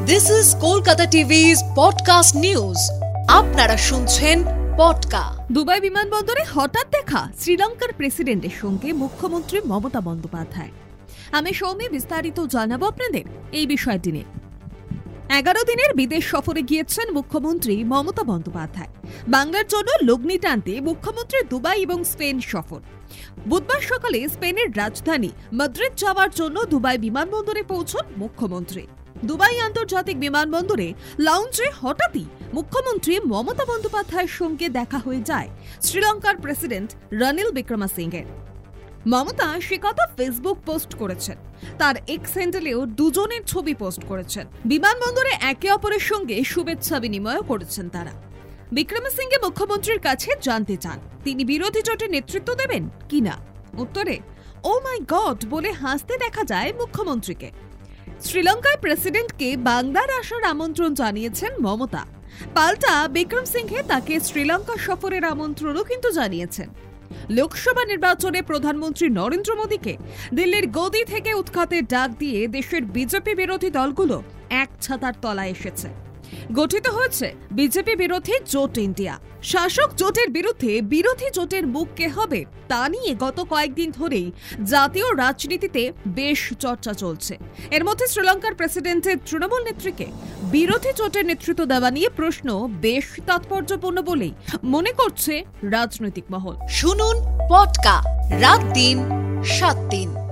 This is Kolkata TV's podcast news. আপনারা শুনছেন পডকা। Dubai বিমানবন্দরে হঠাৎ দেখা শ্রীলঙ্কার প্রেসিডেন্টের সঙ্গে মুখ্যমন্ত্রী মমতা বন্দ্যোপাধ্যায়। আমি সৌমি বিস্তারিত জানাবো আপনাদের এই বিষয়টি নিয়ে। 11 দিনের বিদেশ সফরে গিয়েছেন মুখ্যমন্ত্রী মমতা বন্দ্যোপাধ্যায়। বাংলার জন্য লগ্নি টানতে মুখ্যমন্ত্রী দুবাই এবং স্পেন সফর। বুধবার সকালে স্পেনের রাজধানী মাদ্রিদ যাওয়ার জন্য দুবাই বিমানবন্দরে পৌঁছন মুখ্যমন্ত্রী। দুবাই আন্তর্জাতিক বিমানবন্দরে লাউঞ্জে হঠাৎই মুখ্যমন্ত্রী মমতা বন্দ্যোপাধ্যায়ের সঙ্গে দেখা হয়ে যায় শ্রীলঙ্কার প্রেসিডেন্ট রনিল বিক্রমাসিঙ্ঘের। মমতা সে কথা ফেসবুক পোস্ট করেছেন, তার এক্স হ্যান্ডেলেও দুজনের ছবি পোস্ট করেছেন। বিমানবন্দরে একে অপরের সঙ্গে শুভেচ্ছা বিনিময় করেছেন তারা। বিক্রমাসিঙ্ঘে মুখ্যমন্ত্রীর কাছে জানতে চান তিনি বিরোধী জোটের নেতৃত্ব দেবেন কিনা। উত্তরে ও মাই গড বলে হাসতে দেখা যায় মুখ্যমন্ত্রীকে। শ্রীলঙ্কার প্রেসিডেন্টকে বাংলার আসার আমন্ত্রণ জানিয়েছেন মমতা। পাল্টা বিক্রমসিঙ্ঘে তাকে শ্রীলঙ্কা সফরের আমন্ত্রণও কিন্তু জানিয়েছেন। লোকসভা নির্বাচনে প্রধানমন্ত্রী নরেন্দ্র মোদীকে দিল্লির গদি থেকে উৎখাতের ডাক দিয়ে দেশের বিজেপি বিরোধী দলগুলো এক ছাতার তলায় এসেছে। গঠিত হয়েছে বিজেপি বিরোধী জোট ইন্ডিয়া। শাসক জোটের বিরুদ্ধে বিরোধী জোটের মুখ কে হবে তা নিয়ে গত কয়েকদিন ধরেই জাতীয় রাজনীতিতে বেশ চর্চা চলছে। এর মধ্যে শ্রীলঙ্কার প্রেসিডেন্টের তৃণমূল নেত্রীকে বিরোধী জোটের নেতৃত্ব দেওয়া নিয়ে প্রশ্ন বেশ তাৎপর্যপূর্ণ বলেই মনে করছে রাজনৈতিক মহল। শুনুন পডকা রাত দিন 7 দিন।